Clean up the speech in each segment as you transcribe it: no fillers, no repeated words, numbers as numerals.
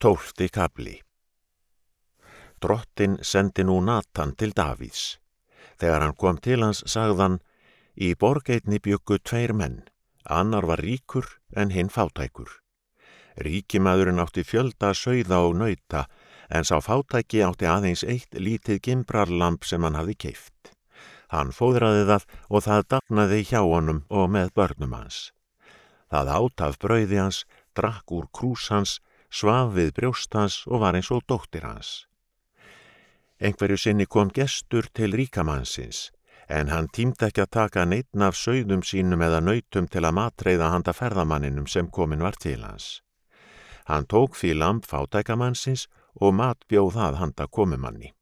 12. kafli. Drottinn sendi nú Natan til Davíðs. Þegar hann kom til hans sagðan: Í borg einni bjuggu 2 menn, annar var ríkur en hinn fátækur. Ríkimaðurinn átti fjölda sauða og nauta, en sá fátæki átti aðeins 1 lítið gimbrarlamb sem hann hafði keypt. Hann fóðraði það og það dafnaði hjá honum og með börnum hans. Það át af brauði hans, drakk úr krús hans, svaf við brjóst hans og var eins og dóttir hans. Einhverju sinni kom gestur til ríkamannsins, en hann tímdi ekki að taka neinn af sauðum sínum eða nautum til að matreiða handa ferðamanninum sem kominn var til hans. Hann tók því lamb fátækamannsins og matbjóð það handa komumanni.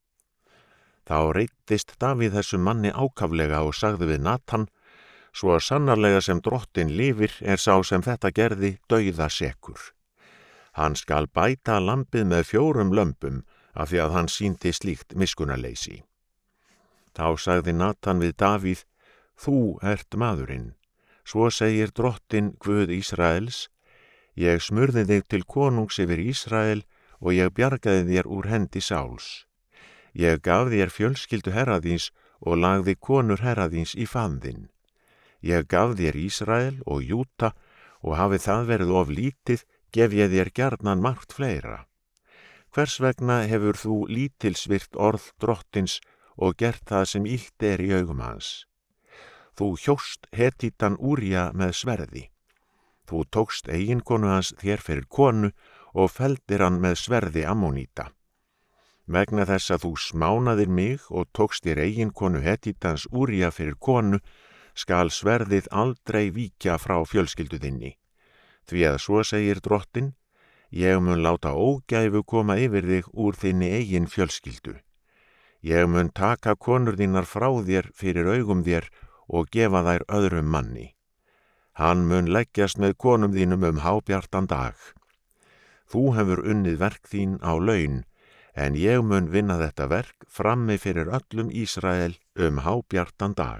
Þá reiddist Davíð þessum manni ákaflega og sagði við Natan: Svo sannarlega sem Drottinn lifir sá sem þetta gerði dauðasekur. Hann skal bæta lambið með 4 lömbum af því að hann sýndi slíkt miskunnarleysi. Þá sagði Natan við Davíð: Þú ert maðurinn. Svo segir Drottinn Guð Ísraels: Ég smurði þig til konungs yfir Ísrael og ég bjargaði þér úr hendi Sáls. Ég gaf þér fjölskyldu herra þíns og lagði konur herra þíns í faðm þinn. Ég gaf þér Ísrael og Júda, og hafi það verið of lítið, gef ég þér gjarnan margt fleira. Hvers vegna hefur þú lítilsvirt orð Drottins og gert það sem illt í augum hans? Þú hjóst Hetítan Úría með sverði. Þú tókst eiginkonu hans þér fyrir konu og felldir hann með sverði Ammóníta. Vegna þess að þú smánaðir mig og tókst þér eiginkonu Hetítans Úría fyrir konu, skal sverðið aldrei víkja frá fjölskyldu þinni. Því að svo segir Drottinn: Ég mun láta ógæfu koma yfir þig úr þinni eigin fjölskyldu. Ég mun taka konur þínar frá þér fyrir augum þér og gefa þær öðrum manni. Hann mun leggjast með konum þínum hábjartan dag. Þú hefur unnið verk þín á laun, en ég mun vinna þetta verk frammi fyrir öllum Ísrael hábjartan dag.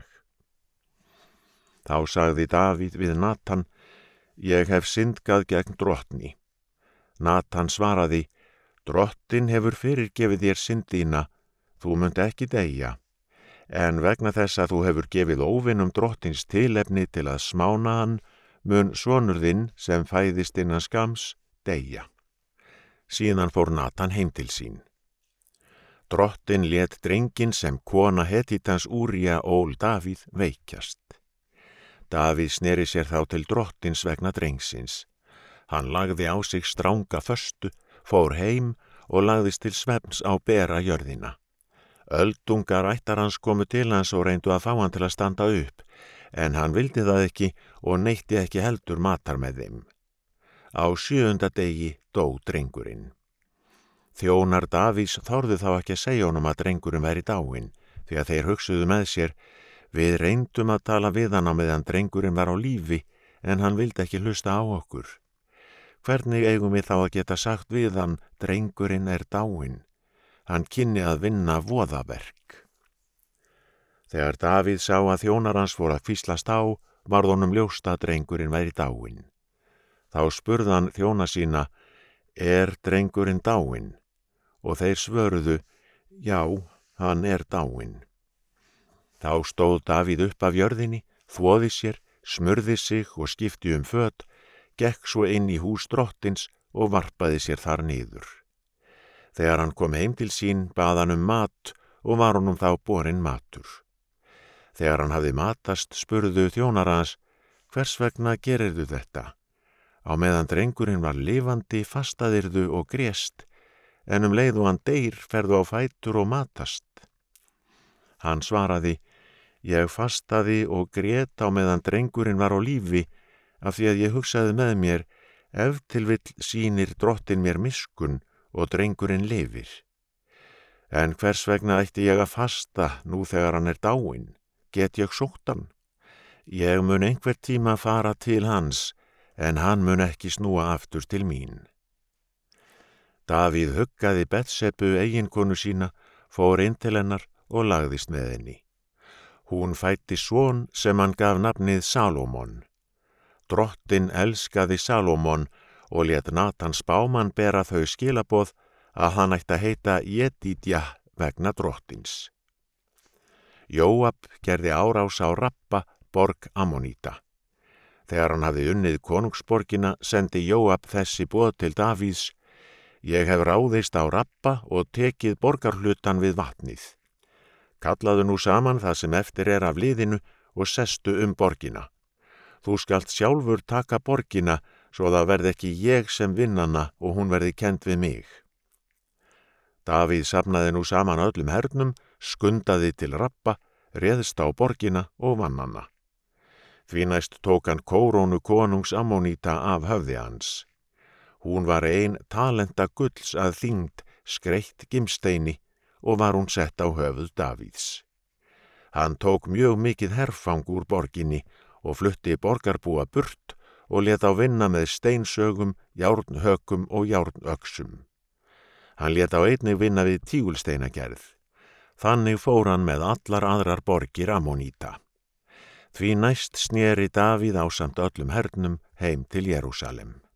Þá sagði Davíð við Natan: Ég hef syndgað gegn Drottni. Natan svaraði: Drottinn hefur fyrirgefið þér synd þína, þú munt ekki deyja. En vegna þess að þú hefur gefið óvinum Drottins tilefni til að smána hann, mun sonur þinn sem fæðist innan skams deyja. Síðan fór Natan heim til sín. Drottinn lét drenginn sem kona Hetítans Úría ól Davíð veikjast. Davíð sneri sér þá til Drottins vegna drengsins. Hann lagði á sig stranga föstu, fór heim og lagðist til svefns á bera jörðina. Öldungar ættar hans komu til hans og reyndu að fá hann til að standa upp, en hann vildi það ekki og neytti ekki heldur matar með þeim. Á 7. degi dó drengurinn. Þjónar Davíðs þorðu þá ekki að segja honum að drengurinn væri dáinn, því að þeir hugsuðu með sér: Við reyndum að tala við hann á meðan drengurinn var á lífi, en hann vildi ekki hlusta á okkur. Hvernig eigum við þá að geta sagt við hann: Drengurinn dáinn? Hann kynni að vinna voðaverk. Þegar Davíð sá að þjónar hans voru að hvíslast á, varð honum ljóst að drengurinn væri dáinn. Þá spurði hann þjóna sína: Drengurinn dáinn? Og þeir svöruðu: Já, hann dáinn. Þá stóð Davíð upp af jörðinni, þvoði sér, smurði sig og skipti föt, gekk svo inn í hús Drottins og varpaði sér þar niður. Þegar hann kom heim til sín bað hann mat og var honum þá borinn matur. Þegar hann hafði matast spurðu þjónar hans: Hvers vegna gerirðu þetta? Á meðan drengurinn var lifandi fastaðirðu og grést, en leið og hann deyr ferðu á fætur og matast. Hann svaraði: Ég fastaði og grét á meðan drengurinn var á lífi, af því að ég hugsaði með mér: Ef til vill sýnir Drottinn mér miskunn og drengurinn lifir. En hvers vegna ætti ég að fasta nú þegar hann dáinn? Get ég sótt hann? Ég mun einhver tíma fara til hans, en hann mun ekki snúa aftur til mín. Davíð huggaði Betsebu eiginkonu sína, fór inn til hennar og lagðist með henni. Hún fæddi son sem hann gaf nafnið Salómon. Drottinn elskaði Salómon og lét Natan spámann bera þau skilaboð að hann ætti að heita Jedidja vegna drottins. Jóab gerði árás á Rabba, borg Ammoníta. Þegar hann hafði unnið konungsborgina, sendi Jóab þessi boð til Davíðs: Ég hef ráðist á Rabba og tekið borgarhlutan við vatnið. Kallaðu nú saman það sem eftir er af liðinu og sestu borgina. Þú skalt sjálfur taka borgina, svo það verði ekki ég sem vinn hana og hún verði kennd við mig. Davíð safnaði nú saman öllum hernum, skundaði til Rabba, réðst á borgina og vann hana. Því næst tók hann Kórónu konungs Ammoníta af höfði hans. Hún var ein talenta gulls að þyngd, skreytt gimsteini, og var hún sett á höfuð Davíðs. Hann tók mjög mikið herfang úr borginni og flutti borgarbúa burt og lét á vinna með steinsögum, járnhökum og járnöxum. Hann lét á einnig vinna við tígulsteinagerð. Þannig fór hann með allar aðrar borgir Ammoníta. Því næst sneri Davíð ásamt öllum hernum heim til Jerúsalem.